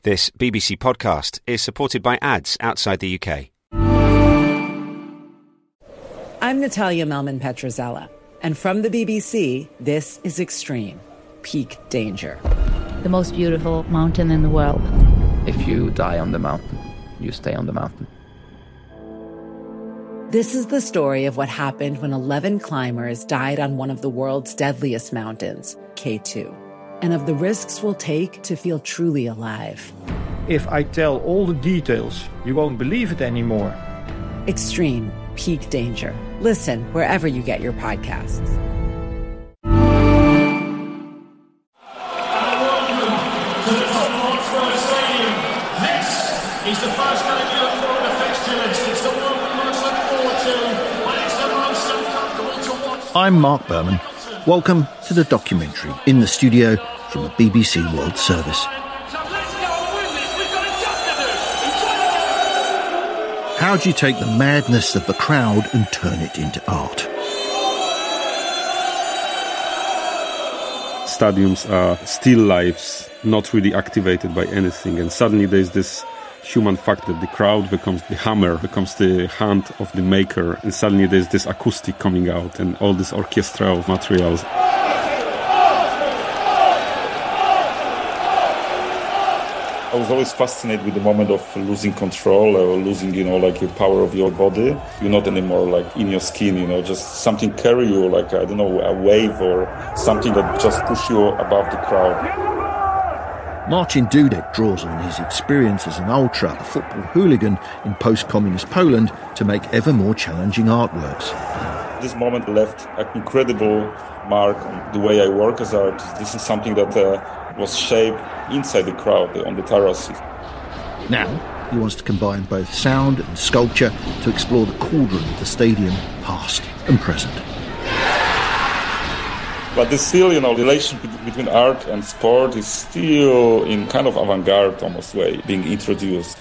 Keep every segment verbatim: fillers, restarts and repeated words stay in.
This B B C podcast is supported by ads outside the U K. I'm Natalia Melman-Petrozella, and from the B B C, this is Extreme, Peak Danger. The most beautiful mountain in the world. If you die on the mountain, you stay on the mountain. This is the story of what happened when eleven climbers died on one of the world's deadliest mountains, K two, and of the risks we'll take to feel truly alive. If I tell all the details, you won't believe it anymore. Extreme, Peak Danger. Listen wherever you get your podcasts. It's the first game you look for on the fixture list. It's the one we most look forward to, and it's the most uncomfortable to watch. I'm Mark Berman. Welcome to the documentary in the studio from the B B C World Service. So let's go and win this. We've got a job to do. How do you take the madness of the crowd and turn it into art? Stadiums are still lives, not really activated by anything, and suddenly there's this human fact that the crowd becomes the hammer, becomes the hand of the maker, and suddenly there's this acoustic coming out and all this orchestral materials. I was always fascinated with the moment of losing control or losing, you know, like the power of your body. You're not anymore like in your skin, you know, just something carry you, like, I don't know, a wave or something that just push you above the crowd. Marcin Dudek draws on his experience as an ultra, a football hooligan in post-communist Poland to make ever more challenging artworks. This moment left an incredible mark on the way I work as an artist. This is something that uh, was shaped inside the crowd on the terraces. Now, he wants to combine both sound and sculpture to explore the cauldron of the stadium, past and present. But there's still, you know, the relationship between art and sport is still in kind of avant-garde almost way being introduced.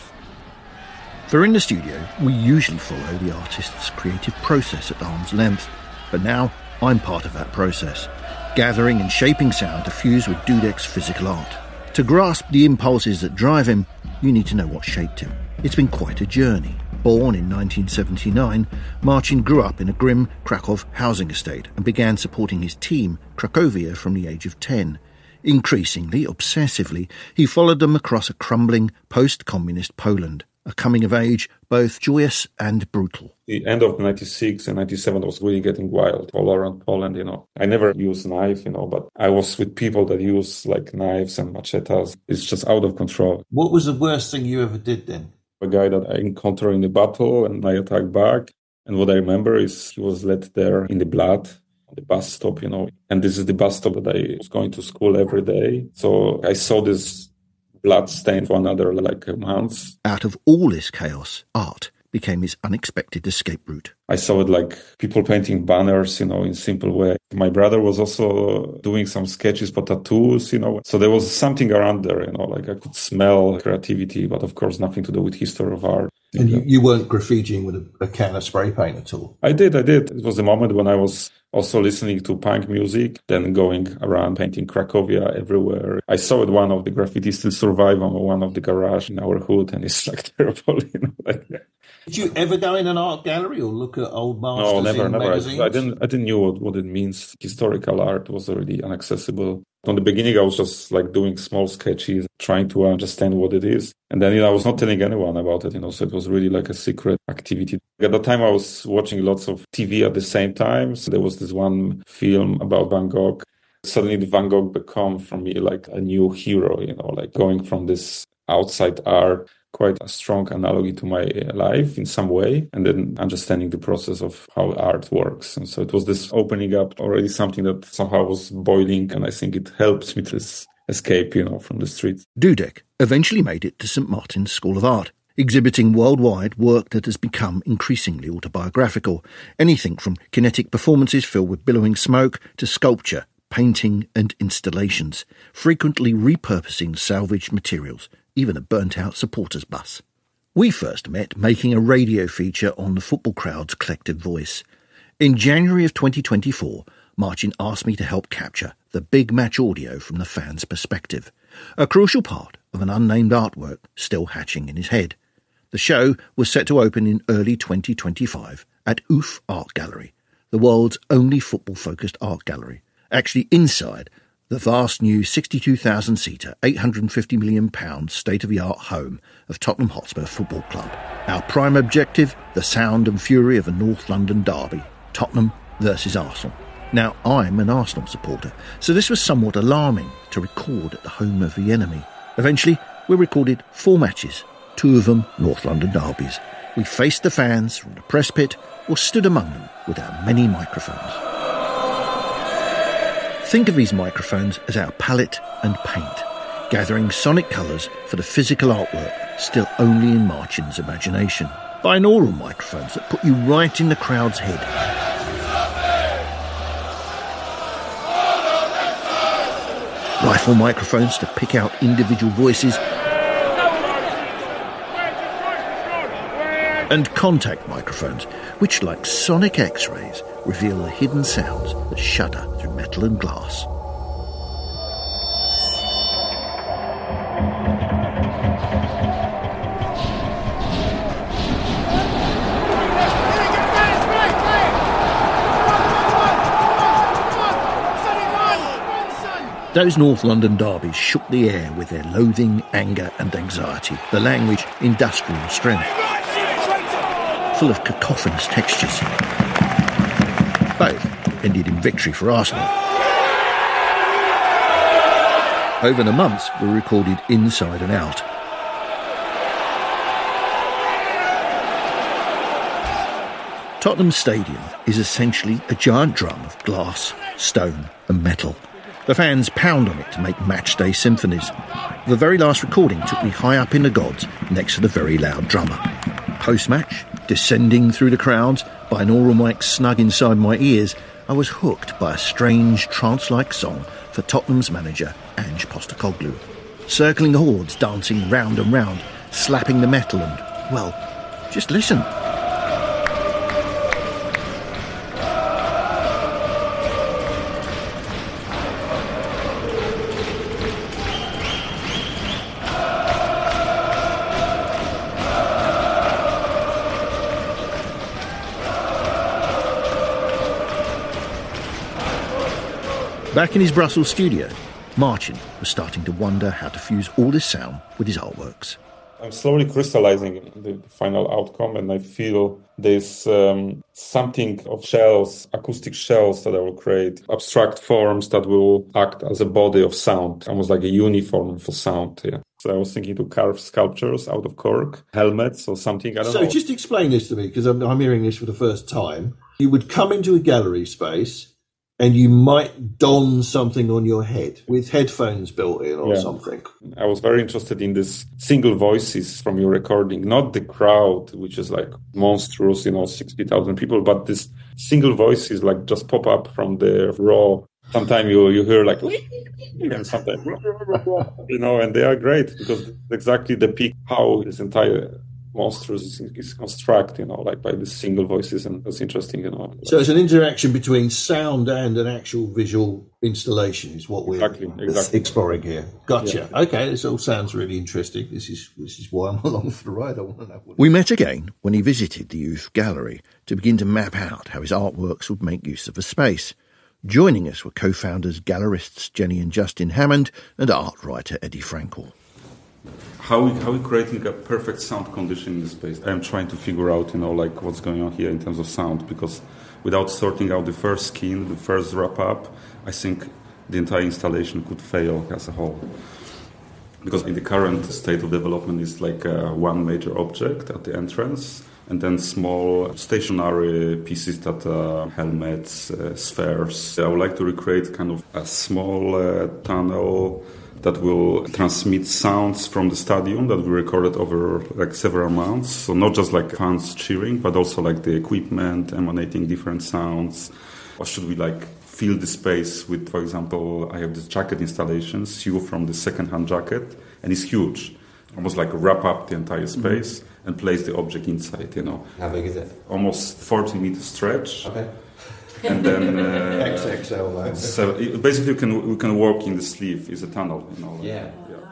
For in the studio, we usually follow the artist's creative process at arm's length. But now, I'm part of that process, gathering and shaping sound to fuse with Dudek's physical art. To grasp the impulses that drive him, you need to know what shaped him. It's been quite a journey. Born in nineteen seventy-nine, Marcin grew up in a grim Krakow housing estate and began supporting his team, Cracovia, from the age of ten. Increasingly, obsessively, he followed them across a crumbling post-communist Poland, a coming of age both joyous and brutal. The end of ninety-six and ninety-seven was really getting wild all around Poland, you know. I never used knife, you know, but I was with people that use like knives and machetes. It's just out of control. What was the worst thing you ever did then? A guy that I encountered in the battle and I attacked back. And what I remember is he was led there in the blood on the bus stop, you know. And this is the bus stop that I was going to school every day. So I saw this blood stain for another like months. Out of all this chaos, art became his unexpected escape route. I saw it like people painting banners, you know, in simple way. My brother was also doing some sketches for tattoos, you know. So there was something around there, you know, like I could smell creativity, but of course nothing to do with history of art. And you, you weren't graffitiing with a, a can of spray paint at all? I did, I did. It was the moment when I was also listening to punk music, then going around painting Cracovia everywhere. I saw it, one of the graffiti still survive on one of the garage in our hood, and it's like terrible, you know, like that. Did you ever go in an art gallery or look at old masters No, never, in never. magazines? I, I didn't. I didn't know what, what it means. Historical art was already inaccessible. From the beginning, I was just like doing small sketches, trying to understand what it is. And then, you know, I was not telling anyone about it, you know, so it was really like a secret activity. At the time, I was watching lots of T V at the same time. So there was this one film about Van Gogh. Suddenly, the Van Gogh became for me like a new hero, you know, like going from this outside art, quite a strong analogy to my life in some way, and then understanding the process of how art works. And so it was this opening up already something that somehow was boiling, and I think it helps me to escape, you know, from the streets. Dudek eventually made it to Saint Martin's School of Art, exhibiting worldwide work that has become increasingly autobiographical. Anything from kinetic performances filled with billowing smoke to sculpture, painting and installations, frequently repurposing salvaged materials, even a burnt-out supporters bus. We first met making a radio feature on the football crowd's collective voice. In January of twenty twenty-four, Marcin asked me to help capture the big match audio from the fans' perspective, a crucial part of an unnamed artwork still hatching in his head. The show was set to open in early twenty twenty-five at Oof Art Gallery, the world's only football-focused art gallery, actually inside the vast new sixty-two thousand seater, eight hundred fifty million pound state-of-the-art home of Tottenham Hotspur Football Club. Our prime objective, the sound and fury of a North London derby, Tottenham versus Arsenal. Now, I'm an Arsenal supporter, so this was somewhat alarming to record at the home of the enemy. Eventually, we recorded four matches, two of them North London derbies. We faced the fans from the press pit or stood among them with our many microphones. Think of these microphones as our palette and paint, gathering sonic colours for the physical artwork still only in Martin's imagination. Binaural microphones that put you right in the crowd's head. Rifle microphones to pick out individual voices. And contact microphones, which, like sonic X-rays, reveal the hidden sounds that shudder through metal and glass. Those North London derbies shook the air with their loathing, anger and anxiety, the language industrial strength, full of cacophonous textures. Both ended in victory for Arsenal. Over the months, we recorded inside and out. Tottenham Stadium is essentially a giant drum of glass, stone and metal. The fans pound on it to make match-day symphonies. The very last recording took me high up in the gods next to the very loud drummer. Post-match, descending through the crowds, binaural mics snug inside my ears, I was hooked by a strange trance-like song for Tottenham's manager, Ange Postecoglou. Circling the hordes, dancing round and round, slapping the metal and, well, just listen. Back in his Brussels studio, Martin was starting to wonder how to fuse all this sound with his artworks. I'm slowly crystallizing the final outcome, and I feel there's um, something of shells, acoustic shells that I will create, abstract forms that will act as a body of sound, almost like a uniform for sound. Yeah. So I was thinking to carve sculptures out of cork, helmets or something. I don't so know. So just explain this to me, because I'm, I'm hearing this for the first time. You would come into a gallery space and you might don something on your head with headphones built in or yeah. something. I was very interested in these single voices from your recording, not the crowd, which is like monstrous, you know, sixty thousand people, but these single voices like just pop up from the raw. Sometimes you you hear like, and sometimes, you know, and they are great because exactly the peak how this entire monsters is, is constructed, you know, like by the single voices, and that's interesting, you know. So it's an interaction between sound and an actual visual installation is what we're exactly, exactly. exploring here. Gotcha. Yeah. Okay, this all sounds really interesting. This is this is why I'm along for the ride. I want to know what we met again when he visited the Youth Gallery to begin to map out how his artworks would make use of the space. Joining us were co-founders, gallerists Jenny and Justin Hammond and art writer Eddie Frankel. How we, how we creating a perfect sound condition in the space? I'm trying to figure out, you know, like what's going on here in terms of sound, because without sorting out the first skin, the first wrap up, I think the entire installation could fail as a whole. Because in the current state of development is like uh, one major object at the entrance, and then small stationary pieces that are helmets, uh, spheres. I would like to recreate kind of a small uh, tunnel that will transmit sounds from the stadium that we recorded over like several months. So not just like fans cheering, but also like the equipment emanating different sounds. Or should we like fill the space with, for example, I have this jacket installation, sew from the second-hand jacket, and it's huge. Almost like wrap up the entire space mm-hmm. and place the object inside, you know. How big is it? Almost forty meter stretch. Okay. And then uh, X X L. So it, basically, we can we can walk in the sleeve. It's a tunnel, you know. Yeah. yeah.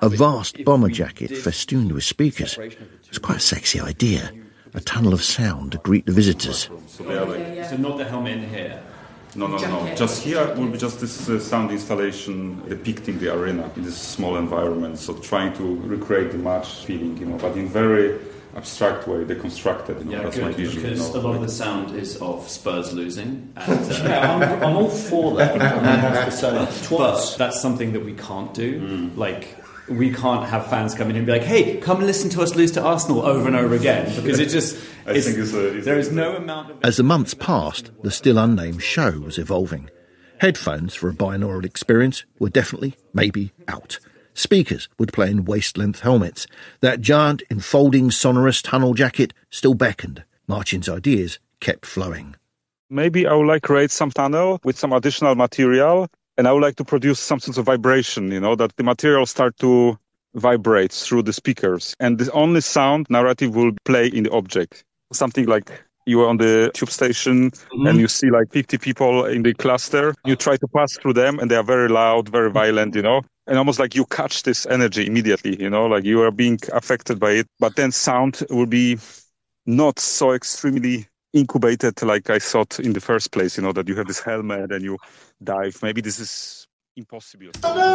A vast bomber jacket festooned with speakers. It's quite a sexy idea. A tunnel of sound to greet the visitors. So, they are like, so not the helmet in here? No, no, no. Just here will be just this uh, sound installation depicting the arena in this small environment. So trying to recreate the match feeling, you know, but in very abstract way, deconstructed. You know, yeah, that's good, my vision. Because you know, a lot like, of the sound is of Spurs losing. And, uh, yeah, I'm, I'm all for that. I mean, that's the same. But that's something that we can't do. Mm. Like, we can't have fans come in and be like, hey, come listen to us lose to Arsenal over and over again. Because it just... I think it's a, it's there is no amount of... As the months passed, the still unnamed show was evolving. Headphones for a binaural experience were definitely, maybe, out. Speakers would play in waist-length helmets. That giant, enfolding, sonorous tunnel jacket still beckoned. Marcin's ideas kept flowing. Maybe I would like to create some tunnel with some additional material, and I would like to produce some sort of vibration, you know, that the material start to vibrate through the speakers. And the only sound narrative will play in the object. Something like you are on the tube station mm-hmm. and you see like fifty people in the cluster. You try to pass through them and they are very loud, very violent, you know, and almost like you catch this energy immediately, you know, like you are being affected by it. But then sound will be not so extremely incubated like I thought in the first place, you know, that you have this helmet and you dive. Maybe this is impossible.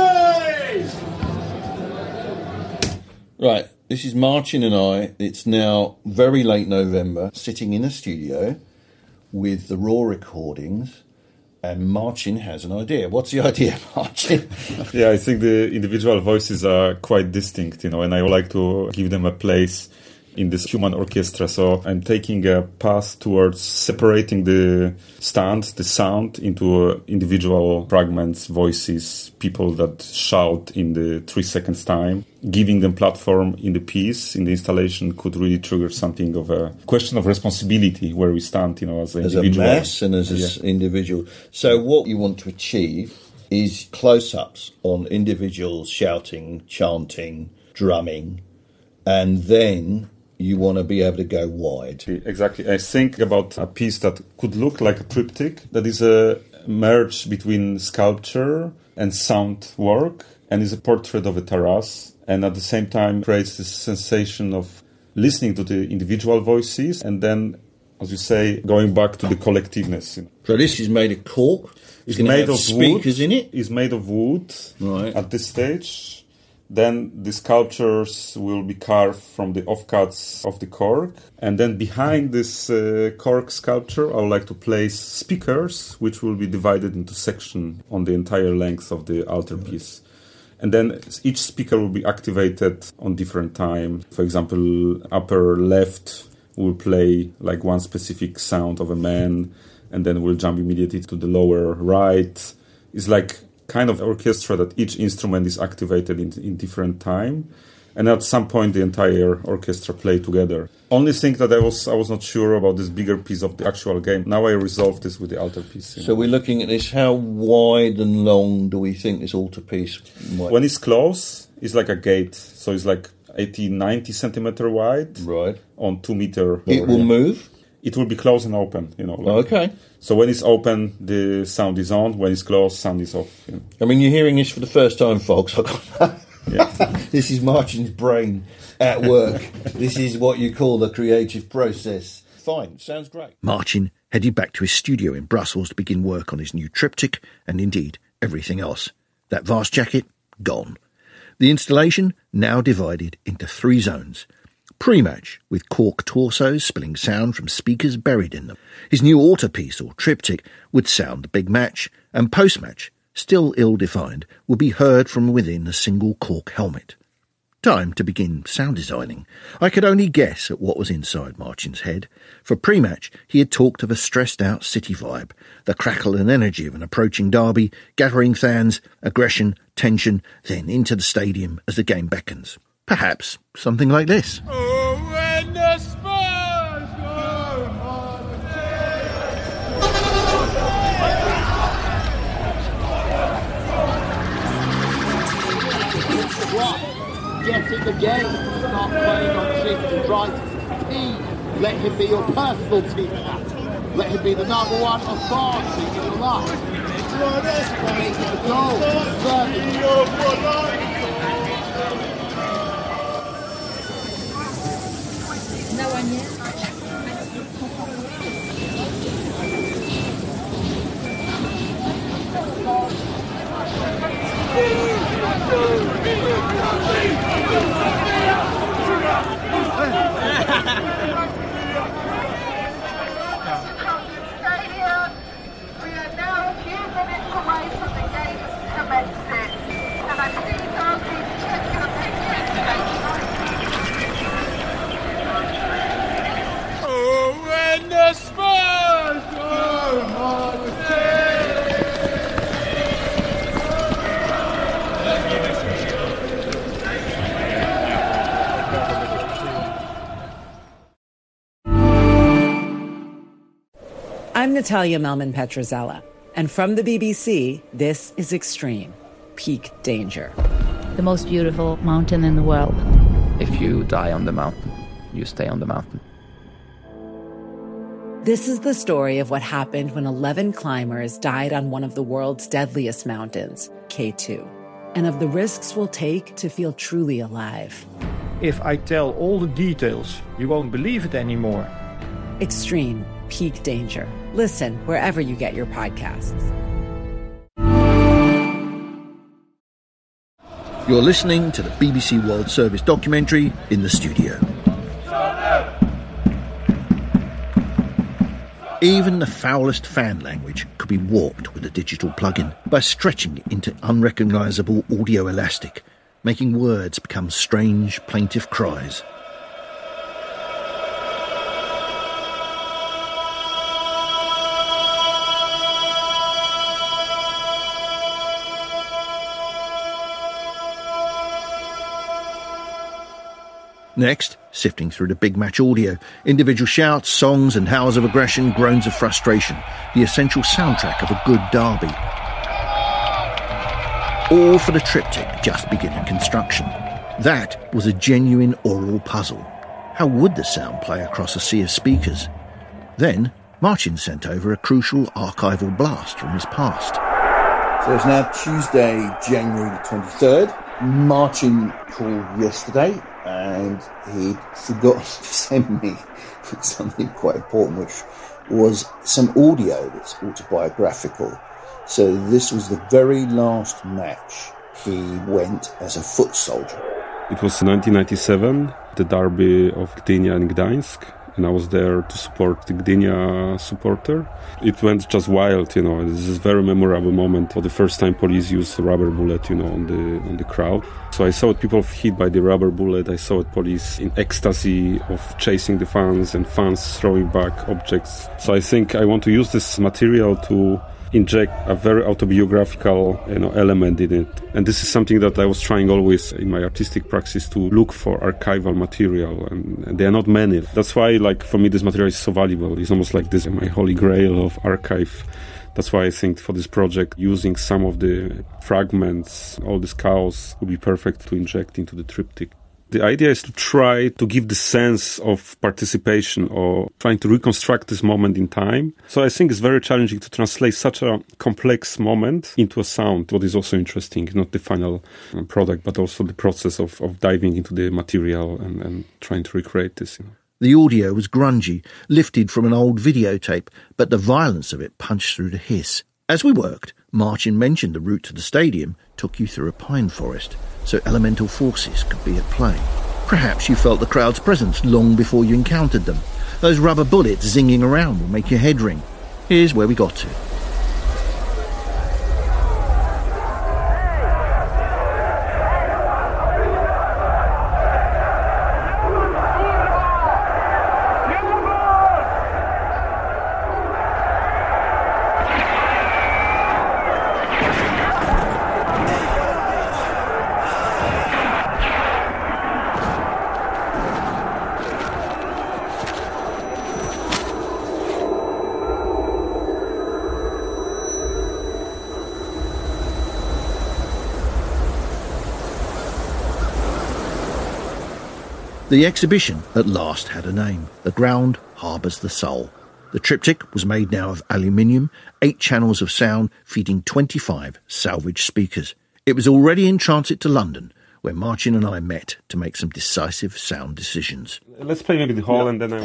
Right, this is Marcin and I. It's now very late November, sitting in a studio with the raw recordings, and Marcin has an idea. What's the idea, Marcin? Yeah, I think the individual voices are quite distinct, you know, and I would like to give them a place in this human orchestra. So I'm taking a path towards separating the stand, the sound, into uh, individual fragments, voices, people that shout in the three seconds time. Giving them platform in the piece, in the installation, could really trigger something of a question of responsibility where we stand, you know, as an as individual. As a mass and as an yeah. individual. So what you want to achieve is close-ups on individuals shouting, chanting, drumming, and then you want to be able to go wide. Exactly. I think about a piece that could look like a triptych, that is a merge between sculpture and sound work, and is a portrait of a terrace, and at the same time creates this sensation of listening to the individual voices, and then, as you say, going back to the collectiveness. So this is made of cork? It's made of speakers wood. in it? It's made of wood right. at this stage. Then the sculptures will be carved from the offcuts of the cork. And then behind this uh, cork sculpture, I would like to place speakers, which will be divided into sections on the entire length of the altarpiece. And then each speaker will be activated on different time. For example, upper left will play like one specific sound of a man, and then we'll jump immediately to the lower right. It's like kind of orchestra that each instrument is activated in, in different time, and at some point the entire orchestra play together. Only thing that I was I was not sure about this bigger piece of the actual game. Now I resolved this with the altarpiece. So know. We're looking at this. How wide and long do we think this altarpiece might? When it's close, it's like a gate. So it's like eighty, ninety centimeter wide. Right. On two meter. It will move? It will be closed and open, you know. Like. Okay. So when it's open, the sound is on. When it's closed, sound is off. You know. I mean, you're hearing this for the first time, folks. Yeah. This is Marcin's brain at work. This is what you call the creative process. Fine, sounds great. Marcin headed back to his studio in Brussels to begin work on his new triptych and indeed everything else. That vast jacket, gone. The installation now divided into three zones. Pre-match, with cork torsos spilling sound from speakers buried in them. His new altarpiece or triptych would sound the big match, and post-match, still ill-defined, would be heard from within a single cork helmet. Time to begin sound designing. I could only guess at what was inside Marcin's head. For pre-match, he had talked of a stressed-out city vibe, the crackle and energy of an approaching derby, gathering fans, aggression, tension, then into the stadium as the game beckons. Perhaps something like this. Oh, when the Spurs go on Get in the game. Start playing on shift and try to team. Let him be your personal team at. Let him be the number one authority in your life. Make the goal. Serving. I'm Natalia Melman-Petrozella, and from the B B C, this is Extreme, Peak Danger. The most beautiful mountain in the world. If you die on the mountain, you stay on the mountain. This is the story of what happened when eleven climbers died on one of the world's deadliest mountains, K two, and of the risks we'll take to feel truly alive. If I tell all the details, you won't believe it anymore. Extreme, Peak Danger. Listen wherever you get your podcasts. You're listening to the B B C World Service documentary In the Studio. Even the foulest fan language could be warped with a digital plugin by stretching it into unrecognisable audio elastic, making words become strange, plaintive cries. Next, sifting through the big match audio, individual shouts, songs and howls of aggression, groans of frustration, the essential soundtrack of a good derby. All for the triptych just beginning construction. That was a genuine oral puzzle. How would the sound play across a sea of speakers? Then, Marcin sent over a crucial archival blast from his past. So it's now Tuesday, January the twenty-third. Marcin called yesterday and he'd forgotten to send me something quite important, which was some audio that's autobiographical. So this was the very last match he went as a foot soldier. It was nineteen ninety-seven, the derby of Gdynia and Gdańsk, and I was there to support the Gdynia supporter. It went just wild, you know. This is a very memorable moment. For the first time, police used a rubber bullet, you know, on the on the crowd. So I saw people hit by the rubber bullet. I saw police in ecstasy of chasing the fans and fans throwing back objects. So I think I want to use this material to inject a very autobiographical, you know, element in it. And this is something that I was trying always in my artistic practice, to look for archival material, and, and there are not many. That's why, like, for me, this material is so valuable. It's almost like this, my holy grail of archive. That's why I think for this project, using some of the fragments, all this chaos, would be perfect to inject into the triptych. The idea is to try to give the sense of participation, or trying to reconstruct this moment in time. So I think it's very challenging to translate such a complex moment into a sound. What is also interesting, not the final product, but also the process of, of diving into the material and, and trying to recreate this. You know. The audio was grungy, lifted from an old videotape, but the violence of it punched through the hiss. As we worked, Marcin mentioned the route to the stadium took you through a pine forest, so elemental forces could be at play. Perhaps you felt the crowd's presence long before you encountered them. Those rubber bullets zinging around will make your head ring. Here's where we got to. The exhibition at last had a name. The ground harbours the soul. The triptych was made now of aluminium, eight channels of sound feeding twenty-five salvage speakers. It was already in transit to London where Marcin and I met to make some decisive sound decisions. Let's play maybe the hall yeah. and then I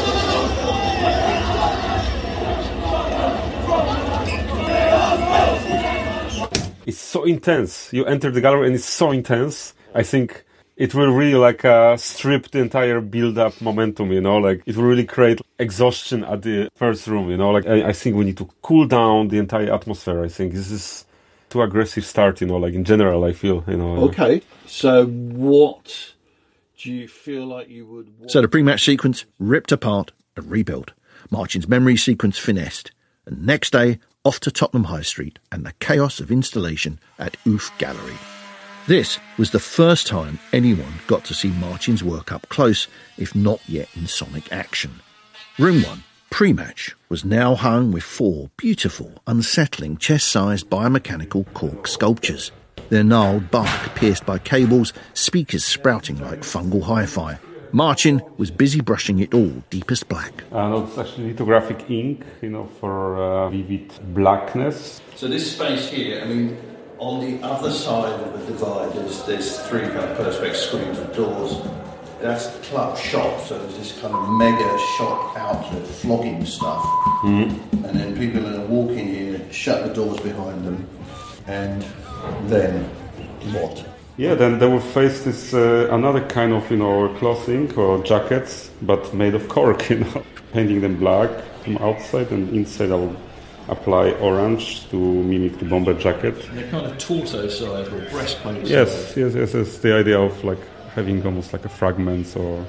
will... It's so intense. You enter the gallery and it's so intense. I think it will really like uh, strip the entire build-up momentum, you know, like it will really create exhaustion at the first room, you know, like I, I think we need to cool down the entire atmosphere. I think this is too aggressive start, you know, like in general, I feel, you know. Okay, so what do you feel like you would want? So the pre-match sequence ripped apart and rebuilt. Marcin's memory sequence finessed. And next day, off to Tottenham High Street and the chaos of installation at Oof Gallery. This was the first time anyone got to see Marcin's work up close, if not yet in sonic action. Room one, pre-match, was now hung with four beautiful, unsettling, chest-sized biomechanical cork sculptures. Their gnarled bark pierced by cables, speakers sprouting like fungal hi-fi. Marcin was busy brushing it all deepest black. Uh, no, it's actually lithographic ink, you know, for uh, vivid blackness. So this space here, I mean, on the other side of the divide, there's, there's three kind of perspex screens with doors. That's the club shop, so there's this kind of mega shop outlet flogging stuff. Mm-hmm. And then people are walking here, shut the doors behind them, and then what? Yeah, then they will face this uh, another kind of, you know, clothing or jackets, but made of cork, you know, painting them black from outside, and inside I will apply orange to mimic the bomber jacket. They're kind of torso size or breastplate yes, size. Yes, yes, yes. The idea of like having almost like a fragments or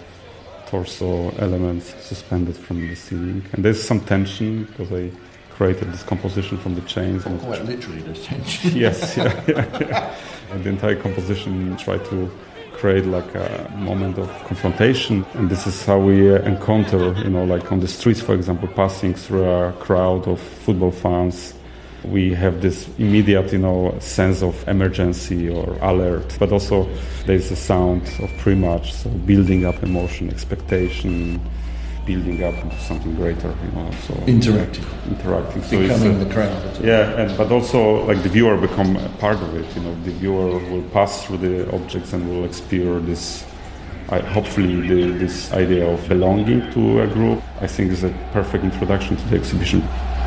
torso elements suspended from the ceiling. And there's some tension because I created this composition from the chains. And quite literally, there's tension. Yes, yeah, yeah, yeah. And the entire composition tried to create like a moment of confrontation, and this is how we uh, encounter, you know, like on the streets, for example, passing through a crowd of football fans. We have this immediate, you know, sense of emergency or alert, but also there's a sound of pre-match, so building up emotion, expectation, building up into something greater, you know. So interacting, interacting, so becoming it's, uh, the crowd. Yeah, and but also like the viewer become a part of it. You know, the viewer will pass through the objects and will experience this. I, hopefully, the, this idea of belonging to a group, I think, is a perfect introduction to the exhibition.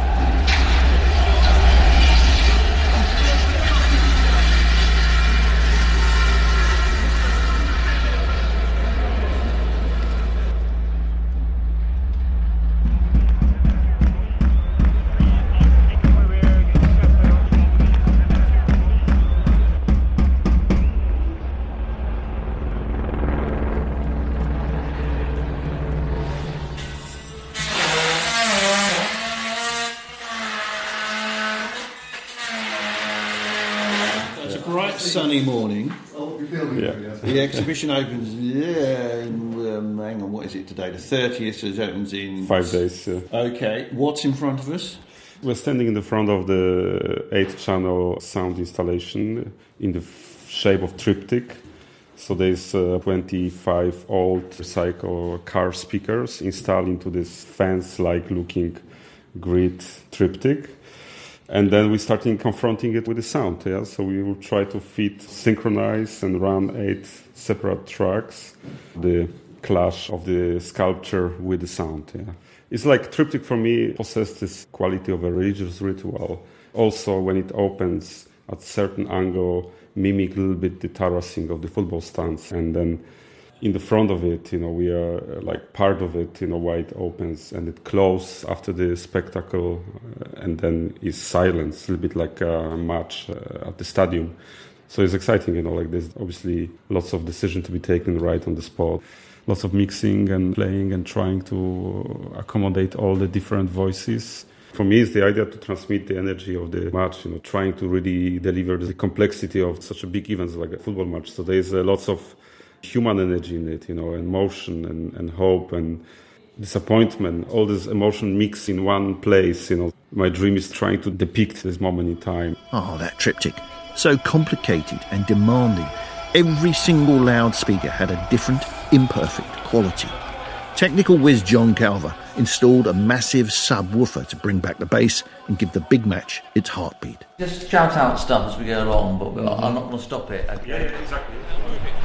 Sunny morning. Yeah. The exhibition opens. Yeah, in, um, hang on. What is it today? The thirtieth. So it opens in five days. Yeah. Okay. What's in front of us? We're standing in the front of the eight-channel sound installation in the f- shape of triptych. So there's uh, twenty-five old recycled car speakers installed into this fence-like looking grid triptych. And then we started confronting it with the sound, yeah. So we will try to fit, synchronize, and run eight separate tracks. The clash of the sculpture with the sound, yeah. It's like triptych for me possesses this quality of a religious ritual. Also, when it opens at certain angle, mimic a little bit the terracing of the football stands, and then in the front of it, you know, we are uh, like part of it, you know, why it opens and it closes after the spectacle, uh, and then is silence, a little bit like a match uh, at the stadium. So it's exciting, you know, like there's obviously lots of decision to be taken right on the spot, lots of mixing and playing and trying to accommodate all the different voices. For me, it's the idea to transmit the energy of the match, you know, trying to really deliver the complexity of such a big event like a football match. So there's uh, lots of human energy in it, you know, and motion and, and hope and disappointment, all this emotion mixed in one place, you know. My dream is trying to depict this moment in time. Oh, that triptych. So complicated and demanding. Every single loudspeaker had a different, imperfect quality. Technical whiz John Calver installed a massive subwoofer to bring back the bass and give the big match its heartbeat. Just shout out stuff as we go along, but I'm not going to stop it. Okay? Yeah, yeah, exactly.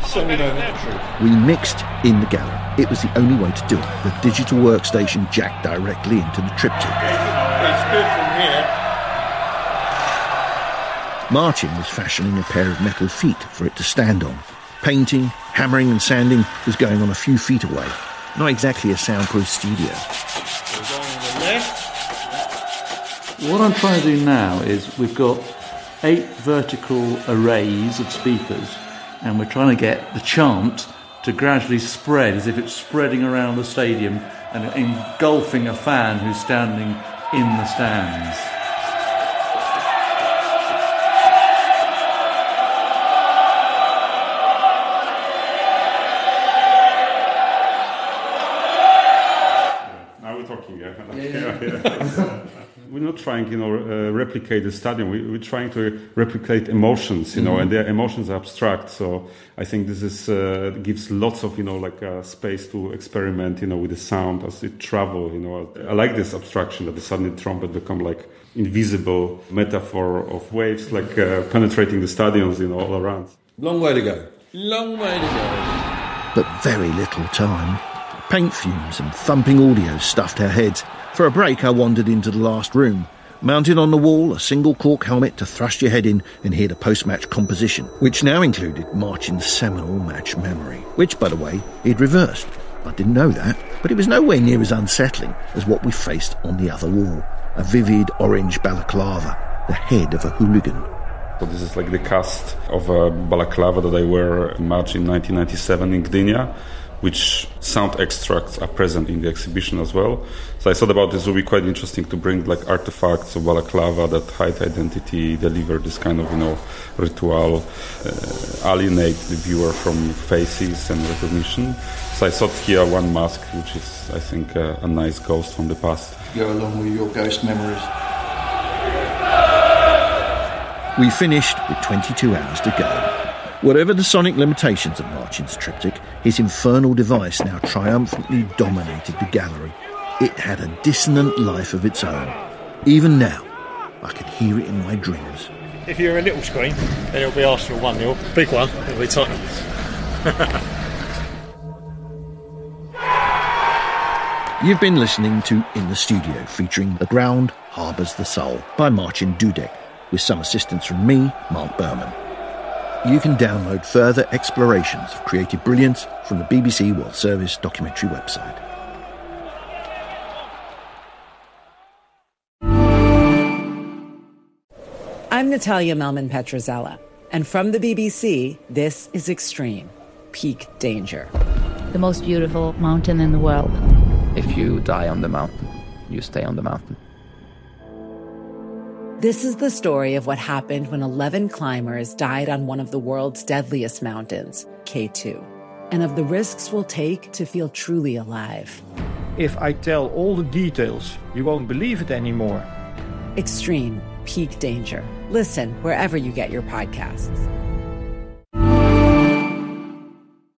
So we know the truth. We mixed in the gallery. It was the only way to do it. The digital workstation jacked directly into the triptych. It's good from here. Martin was fashioning a pair of metal feet for it to stand on. Painting, hammering and sanding was going on a few feet away. Not exactly a soundproof studio. We're going on the left. What I'm trying to do now is we've got eight vertical arrays of speakers, and we're trying to get the chant to gradually spread as if it's spreading around the stadium and engulfing a fan who's standing in the stands. Now we're talking, yeah. yeah, yeah. We're not trying, you know, uh, replicate the stadium. We, we're trying to replicate emotions, you know, mm-hmm. and their emotions are abstract. So I think this is uh, gives lots of, you know, like uh, space to experiment, you know, with the sound as it travel. You know, I like this abstraction that the suddenly trumpet become like invisible metaphor of waves, like uh, penetrating the stadiums, you know, all around. Long way to go. Long way to go. But very little time. Paint fumes and thumping audio stuffed our heads. For a break, I wandered into the last room. Mounted on the wall, a single cork helmet to thrust your head in and hear the post-match composition, which now included Martin's seminal match memory, which, by the way, he'd reversed. I didn't know that, but it was nowhere near as unsettling as what we faced on the other wall. A vivid orange balaclava, the head of a hooligan. So this is like the cast of a balaclava that I wear in March in nineteen ninety-seven in Gdynia, which sound extracts are present in the exhibition as well. So I thought about this would be quite interesting to bring like artifacts of balaclava that hide identity, deliver this kind of, you know, ritual, uh, alienate the viewer from faces and recognition. So I thought here one mask, which is, I think, uh, a nice ghost from the past. Go along with your ghost memories. We finished with twenty-two hours to go. Whatever the sonic limitations of Martin's triptych, his infernal device now triumphantly dominated the gallery. It had a dissonant life of its own. Even now, I could hear it in my dreams. If you're a little screen, then it'll be Arsenal one nil. Big one, it'll be Tottenham. You've been listening to In the Studio, featuring The Ground Harbours the Soul by Marcin Dudek, with some assistance from me, Mark Berman. You can download further explorations of creative brilliance from the B B C World Service documentary website. I'm Natalia Melman-Petrozella, and from the B B C, this is Extreme, Peak Danger. The most beautiful mountain in the world. If you die on the mountain, you stay on the mountain. This is the story of what happened when eleven climbers died on one of the world's deadliest mountains, K two, and of the risks we'll take to feel truly alive. If I tell all the details, you won't believe it anymore. Extreme, Peak Danger. Listen wherever you get your podcasts.